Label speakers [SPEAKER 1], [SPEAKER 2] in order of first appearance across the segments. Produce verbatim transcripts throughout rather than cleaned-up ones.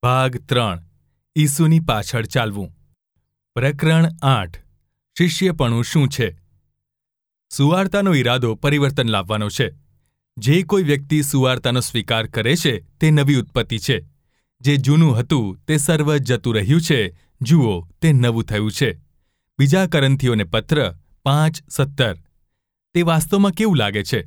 [SPEAKER 1] ભાગ ત્રણ ઈસુની પાછળ ચાલવું. પ્રકરણ આઠ. શિષ્યપણું શું છે? સુવાર્તાનો ઈરાદો પરિવર્તન લાવવાનો છે. જે કોઈ વ્યક્તિ સુવાર્તાનો સ્વીકાર કરે છે તે નવી ઉત્પત્તિ છે. જે જૂનું હતું તે સર્વ જતું રહ્યું છે, જુઓ તે નવું થયું છે. બીજા કરન્થીઓને પત્ર પાંચ સત્તર. તે વાસ્તવમાં કેવું લાગે છે?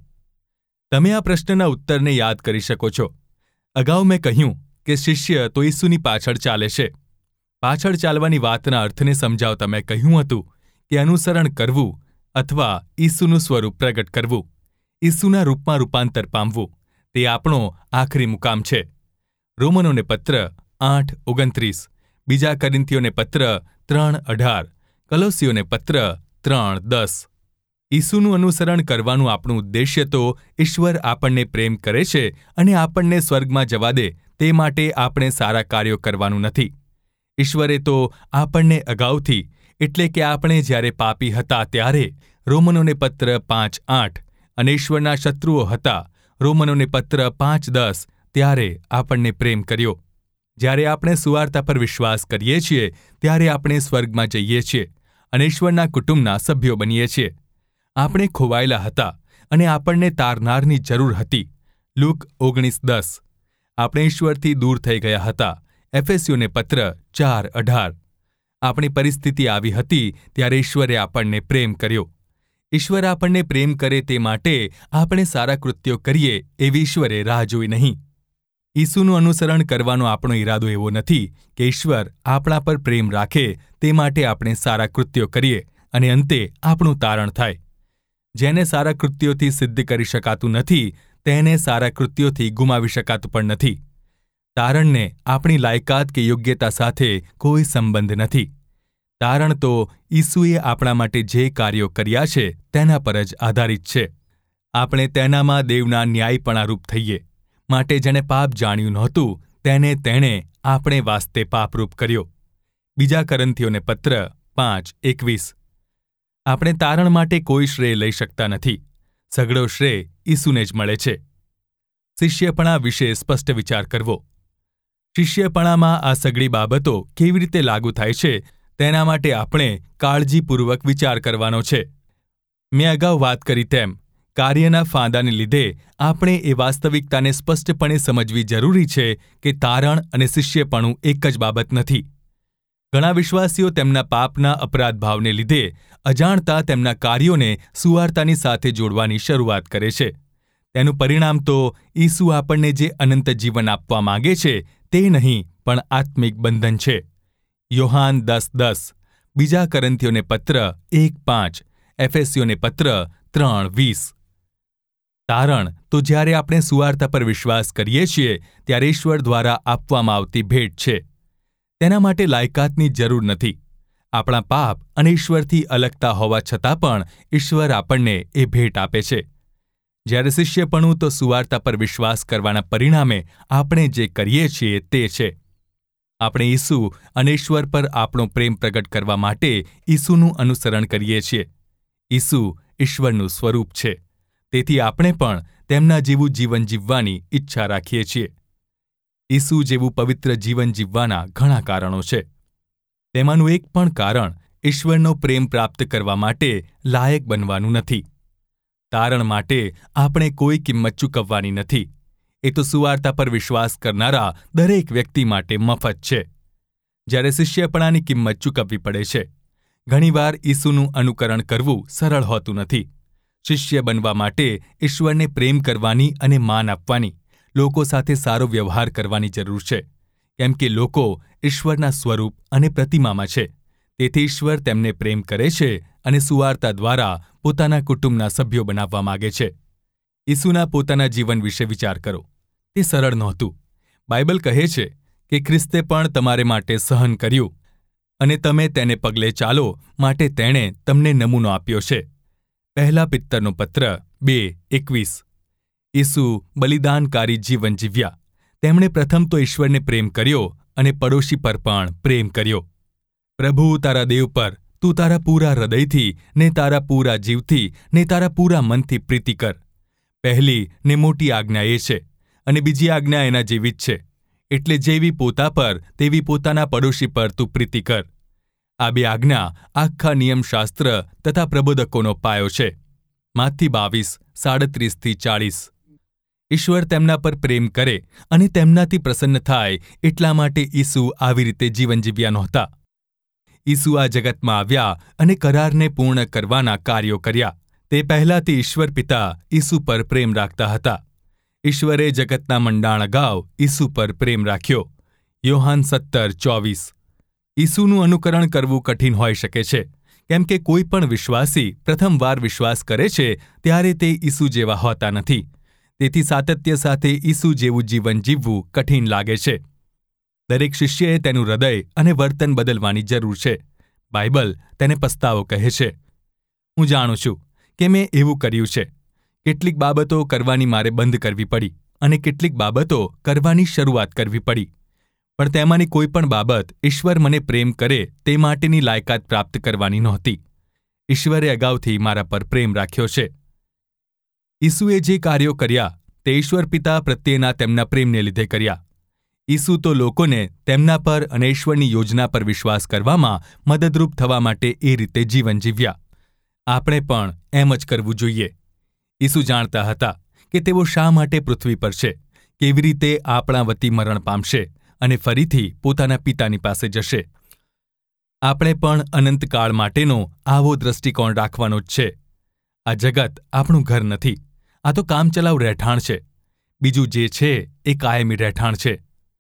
[SPEAKER 1] તમે આ પ્રશ્નના ઉત્તરને યાદ કરી શકો છો. અગાઉ મેં કહ્યું કે શિષ્ય તો ઈસુની પાછળ ચાલે છે. પાછળ ચાલવાની વાતના અર્થને સમજાવતા મેં કહ્યું હતું કે અનુસરણ કરવું અથવા ઈસુનું સ્વરૂપ પ્રગટ કરવું, ઈસુના રૂપમાં રૂપાંતર પામવું, તે આપણો આખરી મુકામ છે. રોમનોને પત્ર આઠ ઓગણત્રીસ, બીજા કોરિન્થીઓને પત્ર ત્રણ અઢાર, કલોસીઓને પત્ર ત્રણ દસ. ઈસુનું અનુસરણ કરવાનું આપણું ઉદ્દેશ્ય તો ઈશ્વર આપણને પ્રેમ કરે છે અને આપણને સ્વર્ગમાં જવા દે તે માટે આપણે સારા કાર્યો કરવાનું નથી. ઈશ્વરે તો આપણને અગાઉથી, એટલે કે આપણે જ્યારે પાપી હતા ત્યારે, રોમનોને પત્ર પાંચ આઠ, અને ઈશ્વરના શત્રુઓ હતા, રોમનોને પત્ર પાંચ દસ, ત્યારે આપણને પ્રેમ કર્યો. જ્યારે આપણે સુવાર્તા પર વિશ્વાસ કરીએ છીએ ત્યારે આપણે સ્વર્ગમાં જઈએ છીએ અને ઈશ્વરના કુટુંબના સભ્યો બનીએ છીએ. આપણે ખોવાયેલા હતા અને આપણને તારનારની જરૂર હતી. લૂક ઓગણીસ દસ. આપણે ઈશ્વરથી દૂર થઈ ગયા હતા. એફેસીઓને પત્ર ચાર અઢાર. આપણી પરિસ્થિતિ આવી હતી ત્યારે ઈશ્વરે આપણને પ્રેમ કર્યો. ઈશ્વર આપણને પ્રેમ કરે તે માટે આપણે સારા કૃત્યો કરીએ એવી ઈશ્વરે રાહ જોઈ નહીં. ઈસુનું અનુસરણ કરવાનો આપણો ઈરાદો એવો નથી કે ઈશ્વર આપણા પર પ્રેમ રાખે તે માટે આપણે સારા કૃત્યો કરીએ અને અંતે આપણું તારણ થાય. જેને સારા કૃત્યોથી સિદ્ધ કરી શકાતું નથી તેને સારા કૃત્યોથી ગુમાવી શકાતું પણ નથી. તારણને આપણી લાયકાત કે યોગ્યતા સાથે કોઈ સંબંધ નથી. તારણ તો ઈસુએ આપણા માટે જે કાર્યો કર્યા છે તેના પર જ આધારિત છે. આપણે તેનામાં દેવના ન્યાયપણારૂપ થઈએ માટે જેણે પાપ જાણ્યું નહોતું તેને તેણે આપણે વાસ્તે પાપરૂપ કર્યો. બીજા કોરિન્થીઓને પત્ર પાંચ એકવીસ. આપણે તારણ માટે કોઈ શ્રેય લઈ શકતા નથી. સઘળો શ્રેય ઈસુને જ મળે છે. શિષ્યપણા વિશે સ્પષ્ટ વિચાર કરવો. શિષ્યપણામાં આ સઘળી બાબતો કેવી રીતે લાગુ થાય છે તેના માટે આપણે કાળજીપૂર્વક વિચાર કરવાનો છે. મેં અગાઉ વાત કરી તેમ કાર્યના ફાંદાને લીધે આપણે એ વાસ્તવિકતાને સ્પષ્ટપણે સમજવી જરૂરી છે કે તારણ અને શિષ્યપણું એક જ બાબત નથી. ઘણા વિશ્વાસીઓ તેમના પાપના અપરાધ ભાવને લીધે અજાણતા તેમના કાર્યોને સુવાર્તાની સાથે જોડવાની શરૂઆત કરે છે. તેનું પરિણામ તો ઈસુ આપણને જે અનંત જીવન આપવા માંગે છે તે નહીં પણ આત્મિક બંધન છે. યોહાન દસ દસ, બીજા કોરિન્થીઓને પત્ર એક પાંચ, એફેસીઓને પત્ર ત્રણ વીસ. તારણ તો જ્યારે આપણે સુવાર્તા પર વિશ્વાસ કરીએ છીએ ત્યારે ઈશ્વર દ્વારા આપવામાં આવતી ભેટ છે. તેના માટે લાયકાતની જરૂર નથી. આપણા પાપ અને ઈશ્વરથી અલગતા હોવા છતાં પણ ઈશ્વર આપણને એ ભેટ આપે છે. જ્યારે શિષ્યપણું તો સુવાર્તા પર વિશ્વાસ કરવાના પરિણામે આપણે જે કરીએ છીએ તે છે. આપણે ઈસુ અને ઈશ્વર પર આપણો પ્રેમ પ્રગટ કરવા માટે ઈસુનું અનુસરણ કરીએ છીએ. ઈસુ ઈશ્વરનું સ્વરૂપ છે. તેથી આપણે પણ તેમના જેવું જીવન જીવવાની ઈચ્છા રાખીએ છીએ. ઈસુ જેવું પવિત્ર જીવન જીવવાના ઘણા કારણો છે. તેમાંનું એક પણ કારણ ઈશ્વરનો પ્રેમ પ્રાપ્ત કરવા માટે લાયક બનવાનું નથી. તારણ માટે આપણે કોઈ કિંમત ચૂકવવાની નથી. એ તો સુવાર્તા પર વિશ્વાસ કરનારા દરેક વ્યક્તિ માટે મફત છે. જ્યારે શિષ્યપણાની કિંમત ચૂકવવી પડે છે. ઘણીવાર ઈસુનું અનુકરણ કરવું સરળ હોતું નથી. શિષ્ય બનવા માટે ઈશ્વરને પ્રેમ કરવાની અને માન આપવાની, લોકો સાથે સારો વ્યવહાર કરવાની જરૂર છે. કેમ કે લોકો ઈશ્વરના સ્વરૂપ અને પ્રતિમામાં છે. તેથી ઈશ્વર તેમને પ્રેમ કરે છે અને સુવાર્તા દ્વારા પોતાના કુટુંબના સભ્યો બનાવવા માગે છે. ઈસુના પોતાના જીવન વિશે વિચાર કરો. તે સરળ નહોતું. બાઇબલ કહે છે કે ખ્રિસ્તે પણ તમારે માટે સહન કર્યું અને તમે તેને પગલે ચાલો માટે તેણે તમને નમૂનો આપ્યો છે. પહેલા પિત્તરનો પત્ર બે એકવીસ. ઈસુ બલિદાનકારી જીવન જીવ્યા. તેમણે પ્રથમ તો ઈશ્વરને પ્રેમ કર્યો અને પડોશી પર પણ પ્રેમ કર્યો. પ્રભુ તારા દેવ પર તું તારા પૂરા હૃદયથી ને તારા પૂરા જીવથી ને તારા પૂરા મનથી પ્રીતિ કર. પહેલી ને મોટી આજ્ઞા એ છે અને બીજી આજ્ઞા એના જેવી જ છે. એટલે જેવી પોતા પર તેવી પોતાના પડોશી પર તું પ્રીતિ કર. આ બે આજ્ઞા આખા નિયમશાસ્ત્ર તથા પ્રબોધકોનો પાયો છે. માથી બાવીસ સાડત્રીસથી ચાળીસ. ઈશ્વર તેમના પર પ્રેમ કરે અને તેમનાથી પ્રસન્ન થાય એટલા માટે ઈસુ આવી રીતે જીવન જીવ્યા નહોતા. ઈસુ આ જગતમાં આવ્યા અને કરારને પૂર્ણ કરવાના કાર્યો કર્યા. તે પહેલાંથી ઈશ્વર પિતા ઈસુ પર પ્રેમ રાખતા હતા. ઈશ્વરે જગતના મંડાણ અગાઉ ઈસુ પર પ્રેમ રાખ્યો. યોહાન સત્તર ચોવીસ. ઈસુનું અનુકરણ કરવું કઠિન હોઈ શકે છે, કેમ કે કોઈ પણ વિશ્વાસી પ્રથમવાર વિશ્વાસ કરે છે ત્યારે તે ઈસુ જેવા હોતા નથી. તેથી સાતત્ય સાથે ઈસુ જેવું જીવન જીવવું કઠિન લાગે છે. દરેક શિષ્યએ તેનું હૃદય અને વર્તન બદલવાની જરૂર છે. બાઇબલ તેને પસ્તાવો કહે છે. હું જાણું છું કે મેં એવું કર્યું છે. કેટલીક બાબતો કરવાની મારે બંધ કરવી પડી અને કેટલીક બાબતો કરવાની શરૂઆત કરવી પડી. પણ તેમાંની કોઈ પણ બાબત ઈશ્વર મને પ્રેમ કરે તે માટેની લાયકાત પ્રાપ્ત કરવાની નહોતી. ઈશ્વરે અગાઉથી મારા પર પ્રેમ રાખ્યો છે. ઈસુએ જે કાર્યો કર્યા તે ઈશ્વર પિતા પ્રત્યેના તેમના પ્રેમને લીધે કર્યા. ઈસુ તો લોકોને તેમના પર અને ઈશ્વરની યોજના પર વિશ્વાસ કરવામાં મદદરૂપ થવા માટે એ રીતે જીવન જીવ્યા. આપણે પણ એમ જ કરવું જોઈએ. ઈસુ જાણતા હતા કે તેઓ શા માટે પૃથ્વી પર છે, કેવી રીતે આપણા વતી મરણ પામશે અને ફરીથી પોતાના પિતાની પાસે જશે. આપણે પણ અનંતકાળ માટેનો આવો દ્રષ્ટિકોણ રાખવાનો જ છે. આ જગત આપણું ઘર નથી. આ તો કામચલાઉ રહેઠાણ છે. બીજું જે છે એ કાયમી રહેઠાણ છે.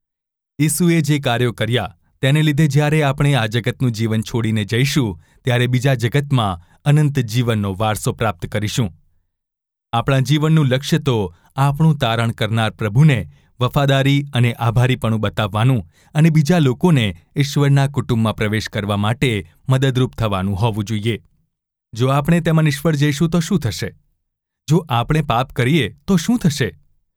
[SPEAKER 1] ઈસુએ જે કાર્યો કર્યા તેને લીધે જ્યારે આપણે આ જગતનું જીવન છોડીને જઈશું ત્યારે બીજા જગતમાં અનંત જીવનનો વારસો પ્રાપ્ત કરીશું. આપણા જીવનનું લક્ષ્ય તો આપણું તારણ કરનાર પ્રભુને વફાદારી અને આભારીપણું બતાવવાનું અને બીજા લોકોને ઈશ્વરના કુટુંબમાં પ્રવેશ કરવા માટે મદદરૂપ થવાનું હોવું જોઈએ. જો આપણે તેમાં નિષ્ફળ જઈશું તો શું થશે? જો આપણે પાપ કરીએ તો શું થશે?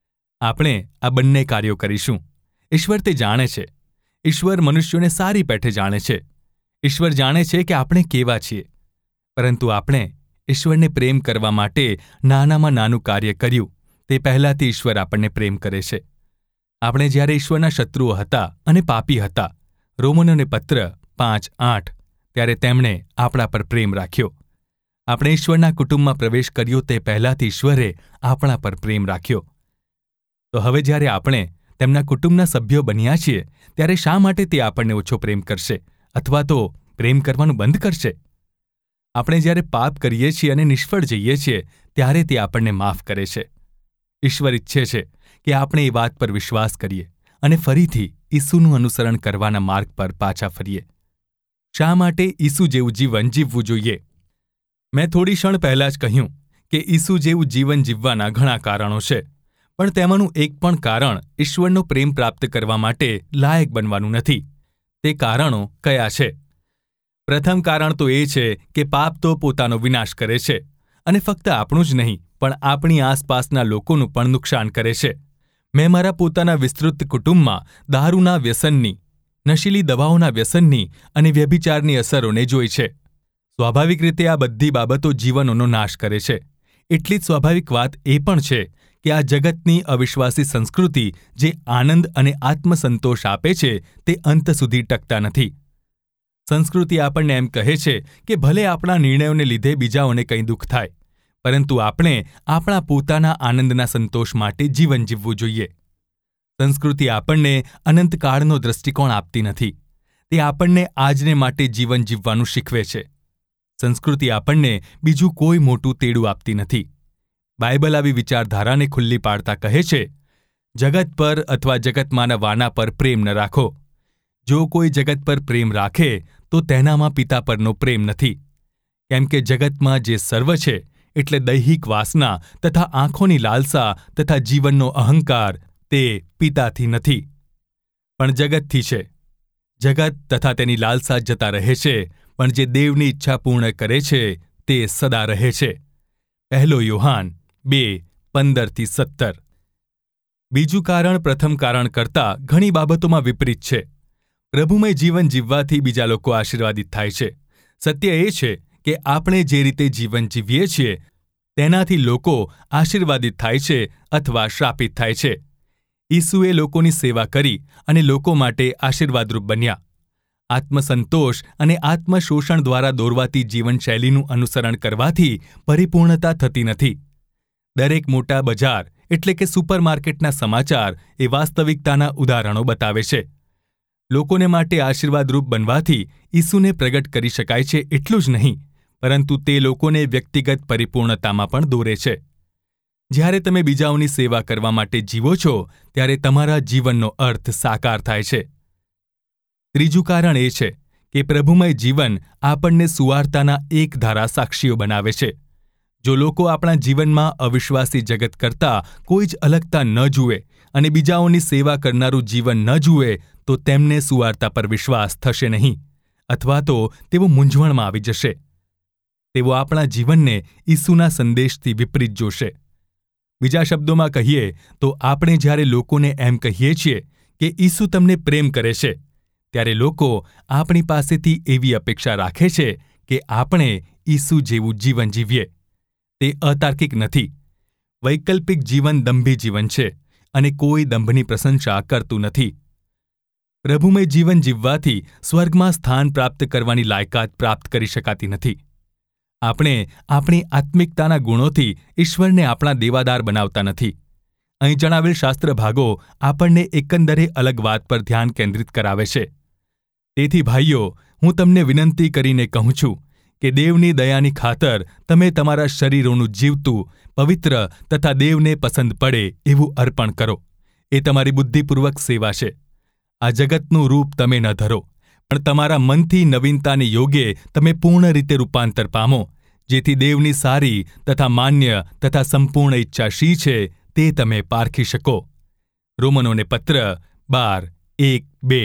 [SPEAKER 1] આપણે આ બંને કાર્યો કરીશું. ઈશ્વર તે જાણે છે. ઈશ્વર મનુષ્યોને સારી પેઠે જાણે છે. ઈશ્વર જાણે છે કે આપણે કેવા છીએ. પરંતુ આપણે ઈશ્વરને પ્રેમ કરવા માટે નાનામાં નાનું કાર્ય કર્યું તે પહેલાંથી ઈશ્વર આપણને પ્રેમ કરે છે. આપણે જ્યારે ઈશ્વરના શત્રુઓ હતા અને પાપી હતા, રોમનોને પત્ર પાંચ આઠ, ત્યારે તેમણે આપણા પર પ્રેમ રાખ્યો. આપણે ઈશ્વરના કુટુંબમાં પ્રવેશ કર્યો તે પહેલાંથી ઈશ્વરે આપણા પર પ્રેમ રાખ્યો. તો હવે જ્યારે આપણે તેમના કુટુંબના સભ્યો બન્યા છીએ ત્યારે શા માટે તે આપણને ઓછો પ્રેમ કરશે અથવા તો પ્રેમ કરવાનું બંધ કરશે? આપણે જ્યારે પાપ કરીએ છીએ અને નિષ્ફળ જઈએ છીએ ત્યારે તે આપણને માફ કરે છે. ઈશ્વર ઈચ્છે છે કે આપણે એ વાત પર વિશ્વાસ કરીએ અને ફરીથી ઈસુનું અનુસરણ કરવાના માર્ગ પર પાછા ફરીએ. શા માટે ઈસુ જેવું જીવન જીવવું જોઈએ? મેં થોડી ક્ષણ પહેલાં જ કહ્યું કે ઈસુ જેવું જીવન જીવવાના ઘણા કારણો છે, પણ તેમાંનું એક પણ કારણ ઈશ્વરનો પ્રેમ પ્રાપ્ત કરવા માટે લાયક બનવાનું નથી. તે કારણો કયા છે? પ્રથમ કારણ તો એ છે કે પાપ તો પોતાનો વિનાશ કરે છે અને ફક્ત આપણું જ નહીં પણ આપણી આસપાસના લોકોનું પણ નુકસાન કરે છે. મેં મારા પોતાના વિસ્તૃત કુટુંબમાં દારૂના વ્યસનની, નશીલી દવાઓના વ્યસનની અને વ્યભિચારની અસરોને જોઈ છે. સ્વાભાવિક રીતે આ બધી બાબતો જીવનોનો નાશ કરે છે. એટલી જ સ્વાભાવિક વાત એ પણ છે કે આ જગતની અવિશ્વાસી સંસ્કૃતિ જે આનંદ અને આત્મસંતોષ આપે છે તે અંત સુધી ટકતા નથી. સંસ્કૃતિ આપણને એમ કહે છે કે ભલે આપણા નિર્ણયોને લીધે બીજાઓને કંઈ દુઃખ થાય, પરંતુ આપણે આપણા પોતાના આનંદના સંતોષ માટે જીવન જીવવું જોઈએ. સંસ્કૃતિ આપણને અનંતકાળનો દ્રષ્ટિકોણ આપતી નથી. તે આપણને આજને માટે જીવન જીવવાનું શીખવે છે. સંસ્કૃતિ આપણને બીજું કોઈ મોટું તેડું આપતી નથી. બાઇબલ આવી વિચારધારાને ખુલ્લી પાડતા કહે છે, જગત પર અથવા જગતમાંના વાના પર પ્રેમ ન રાખો. જો કોઈ જગત પર પ્રેમ રાખે તો તેનામાં પિતા પરનો પ્રેમ નથી. કેમ કે જગતમાં જે સર્વ છે એટલે દૈહિક વાસના તથા આંખોની લાલસા તથા જીવનનો અહંકાર તે પિતાથી નથી, પણ જગતથી છે. જગત તથા તેની લાલસા જતા રહે છે, પણ જે દેવની ઈચ્છા પૂર્ણ કરે છે તે સદા રહે છે. પહેલો યોહાન બે પંદરથી સત્તર. બીજું કારણ પ્રથમ કારણ કરતાં ઘણી બાબતોમાં વિપરીત છે. પ્રભુમય જીવન જીવવાથી બીજા લોકો આશીર્વાદિત થાય છે. સત્ય એ છે કે આપણે જે રીતે જીવન જીવીએ છીએ તેનાથી લોકો આશીર્વાદિત થાય છે અથવા શ્રાપિત થાય છે. ઈસુએ લોકોની સેવા કરી અને લોકો માટે આશીર્વાદરૂપ બન્યા. આત્મસંતોષ અને આત્મશોષણ દ્વારા દોરવાતી જીવનશૈલીનું અનુસરણ કરવાથી પરિપૂર્ણતા થતી નથી. દરેક મોટા બજાર એટલે કે સુપરમાર્કેટના સમાચાર એ વાસ્તવિકતાના ઉદાહરણો બતાવે છે. લોકોને માટે આશીર્વાદરૂપ બનવાથી ઈસુને પ્રગટ કરી શકાય છે એટલું જ નહીં, પરંતુ તે લોકોને વ્યક્તિગત પરિપૂર્ણતામાં પણ દોરે છે. જ્યારે તમે બીજાઓની સેવા કરવા માટે જીવો છો ત્યારે તમારા જીવનનો અર્થ સાકાર થાય છે. ત્રીજું કારણ એ છે કે પ્રભુમય જીવન આપણને સુવાર્તાના એકધારા સાક્ષીઓ બનાવે છે. જો લોકો આપણા જીવનમાં અવિશ્વાસી જગત કરતાં કોઈ જ અલગતા ન જુએ અને બીજાઓની સેવા કરનારું જીવન ન જુએ તો તેમને સુવાર્તા પર વિશ્વાસ થશે નહીં, અથવા તો તેઓ મૂંઝવણમાં આવી જશે. તેઓ આપણા જીવનને ઈસુના સંદેશથી વિપરીત જોશે. બીજા શબ્દોમાં કહીએ તો આપણે જ્યારે લોકોને એમ કહીએ છીએ કે ઈસુ તમને પ્રેમ કરે છે, ત્યારે લોકો આપણી પાસેથી એવી અપેક્ષા રાખે છે કે આપણે ઈસુ જેવું જીવન જીવીએ. તે અતાર્કિક નથી. વૈકલ્પિક જીવન દંભી જીવન છે અને કોઈ દંભની પ્રશંસા કરતું નથી. પ્રભુમય જીવન જીવવાથી સ્વર્ગમાં સ્થાન પ્રાપ્ત કરવાની લાયકાત પ્રાપ્ત કરી શકાતી નથી. આપણે આપણી આત્મિકતાના ગુણોથી ઈશ્વરને આપણા દેવાદાર બનાવતા નથી. અહીં જણાવેલ શાસ્ત્ર ભાગો આપણને એકંદરે અલગ વાત પર ધ્યાન કેન્દ્રિત કરાવે છે. તેથી ભાઈઓ, હું તમને વિનંતી કરીને કહું છું કે દેવની દયાની ખાતર તમે તમારા શરીરોનું જીવતું, પવિત્ર તથા દેવને પસંદ પડે એવું અર્પણ કરો. એ તમારી બુદ્ધિપૂર્વક સેવા છે. આ જગતનું રૂપ તમે ન ધરો, પણ તમારા મનથી નવીનતાને યોગ્ય તમે પૂર્ણ રીતે રૂપાંતર પામો, જેથી દેવની સારી તથા માન્ય તથા સંપૂર્ણ ઈચ્છા શી છે તે તમે પારખી શકો. રોમનોને પત્ર બાર એક બે.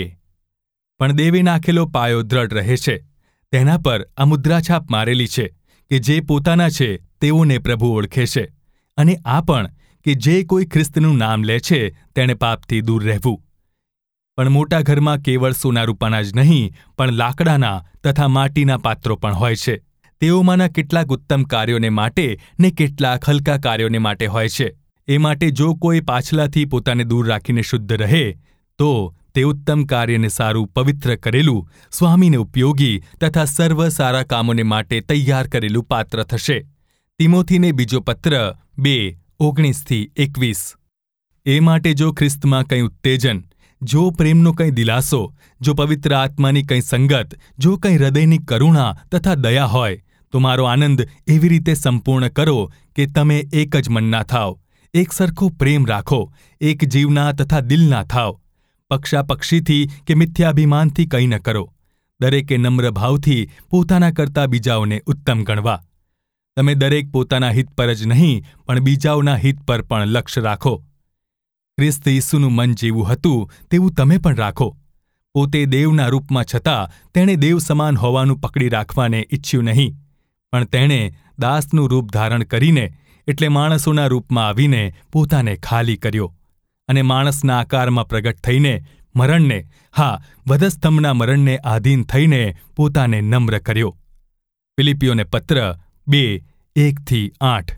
[SPEAKER 1] પણ દેવે નાખેલો પાયો દ્રઢ રહે છે. તેના પર આ મુદ્રાછાપ મારેલી છે કે જે પોતાના છે તેઓને પ્રભુ ઓળખે છે, અને આ પણ કે જે કોઈ ખ્રિસ્તનું નામ લે છે તેણે પાપથી દૂર રહેવું. પણ મોટા ઘરમાં કેવળ સોના રૂપાના જ નહીં, પણ લાકડાના તથા માટીના પાત્રો પણ હોય છે. તેઓમાંના કેટલાક ઉત્તમ કાર્યોને માટે ને કેટલાક હલકા કાર્યોને માટે હોય છે. એ માટે જો કોઈ પાછલાથી પોતાને દૂર રાખીને શુદ્ધ રહે તો તે ઉત્તમ કાર્યને સારું, પવિત્ર કરેલું, સ્વામીને ઉપયોગી તથા સર્વ સારા કામોને માટે તૈયાર કરેલું પાત્ર થશે. તિમોથીને બીજો પત્ર બે ઓગણીસથી એકવીસ. એ માટે જો ખ્રિસ્તમાં કંઈ ઉત્તેજન, જો પ્રેમનો કંઈ દિલાસો, જો પવિત્ર આત્માની કંઈ સંગત, જો કંઈ હૃદયની કરુણા તથા દયા હોય, તો મારો આનંદ એવી રીતે સંપૂર્ણ કરો કે તમે એક જ મનના થાવ, એક સરખો પ્રેમ રાખો, એક જીવના તથા દિલના થાવ. પક્ષાપક્ષીથી કે મિથ્યાભિમાનથી કંઈ ન કરો. દરેકે નમ્ર ભાવથી પોતાના કરતાં બીજાઓને ઉત્તમ ગણવા. તમે દરેક પોતાના હિત પર જ નહીં, પણ બીજાઓના હિત પર પણ લક્ષ્ય રાખો. ખ્રિસ્ત ઈસુનું મન જેવું હતું તેવું તમે પણ રાખો. પોતે દેવના રૂપમાં છતાં તેણે દેવ સમાન હોવાનું પકડી રાખવાને ઈચ્છ્યું નહીં, પણ તેણે દાસનું રૂપ ધારણ કરીને, એટલે માણસોના રૂપમાં આવીને પોતાને ખાલી કર્યો, અને માણસના આકારમાં પ્રગટ થઈને મરણને, હા, વધસ્તંભના મરણને આધીન થઈને પોતાને નમ્ર કર્યો. ફિલિપીઓને પત્ર બે એકથી આઠ.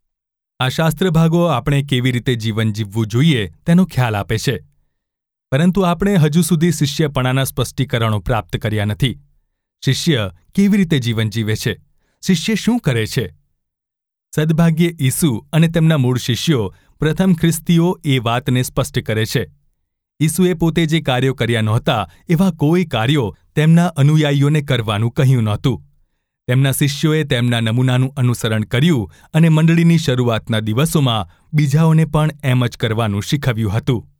[SPEAKER 1] આ શાસ્ત્રભાગો આપણે કેવી રીતે જીવન જીવવું જોઈએ તેનો ખ્યાલ આપે છે, પરંતુ આપણે હજુ સુધી શિષ્યપણાના સ્પષ્ટીકરણો પ્રાપ્ત કર્યા નથી. શિષ્ય કેવી રીતે જીવન જીવે છે? શિષ્ય શું કરે છે? સદભાગ્યે ઈસુ અને તેમના મૂળ શિષ્યો, પ્રથમ ખ્રિસ્તીઓ એ વાતને સ્પષ્ટ કરે છે. ઈસુએ પોતે જે કાર્યો કર્યા નહોતા એવા કોઈ કાર્યો તેમના અનુયાયીઓને કરવાનું કહ્યું નહોતું. તેમના શિષ્યોએ તેમના નમૂનાનું અનુસરણ કર્યું અને મંડળીની શરૂઆતના દિવસોમાં બીજાઓને પણ એમ જ કરવાનું શીખવ્યું હતું.